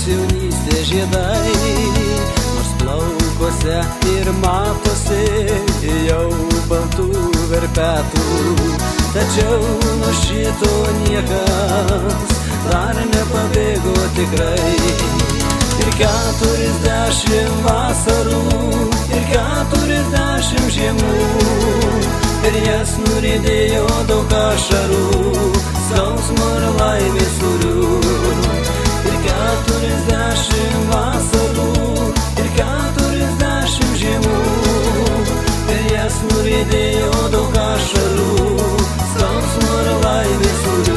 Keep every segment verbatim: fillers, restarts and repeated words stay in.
jaunystės žiedai, nors plaukuose ir matosi jau baltų verpetų, tačiau nuo šito niekas dar nepabėgo tikrai. Ir keturiasdešimt vasarų, ir keturiasdešimt žiemų, ir jas nuridėjo daug ašarų, skausmo ir laimės sūrių. Ir keturiasdešimt vasarų, ir keturiasdešimt žiemų, ir jas nuridėjo daug ašarų, skausmo ir laimės sūrių.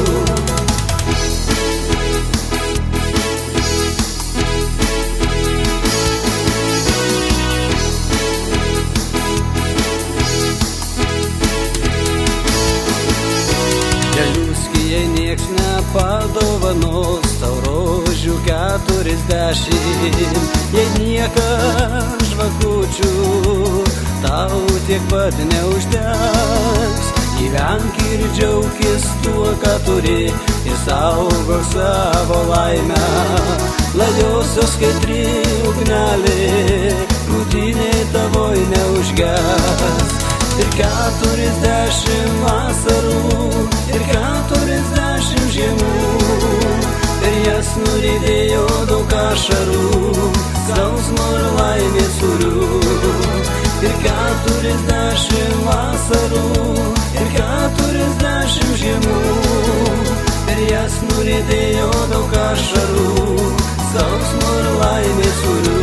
Jei nieks nepadovanos tau rožių keturiasdešimt, jei niekas žvakučių tau tiek pat neužteks, gyvenk ir džiaukis tuo, ką turi, ir saugok savo laimę. Lajosios kaitri ugnelė, krūtinėj tavoj neužges. Ir keturiasdešimt vasarų, ir keturiasdešimt žiemų, ir jas nuridėjo daug ašarų, skausmo ir laimės sūrių. Ir keturiasdešimt vasarų, ir keturiasdešimt žiemų, ir jas nuridėjo daug ašarų, skausmo ir laimės sūrių.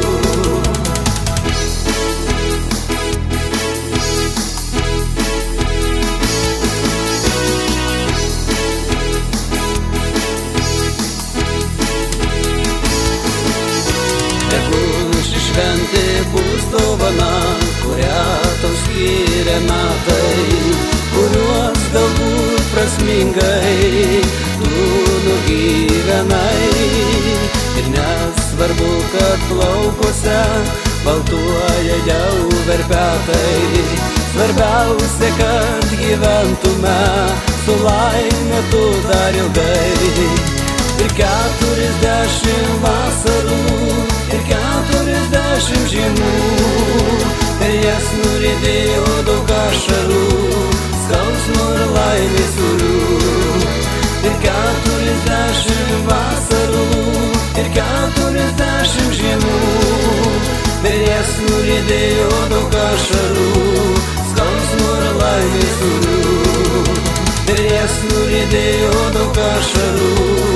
Šventė bus dovana, kurią tau skiria metai, kuriuos galbūt prasmingai tu nugyvenai. Ir nesvarbu, kad plaukuose baltuoja jau verpetai, svarbiausia, kad gyventume su laime tu dar ilgai. Ir keturiasdešimt vasarų, ir keturiasdešimt žiemų, ir jas nuridėjo daug ašarų, skausmo ir laimės sūrių. Ir keturiasdešimt vasarų, ir keturiasdešimt žiemų, ir jas nuridėjo daug ašarų, skausmo ir laimės sūrių. Ir jas nuridėjo daug ašarų,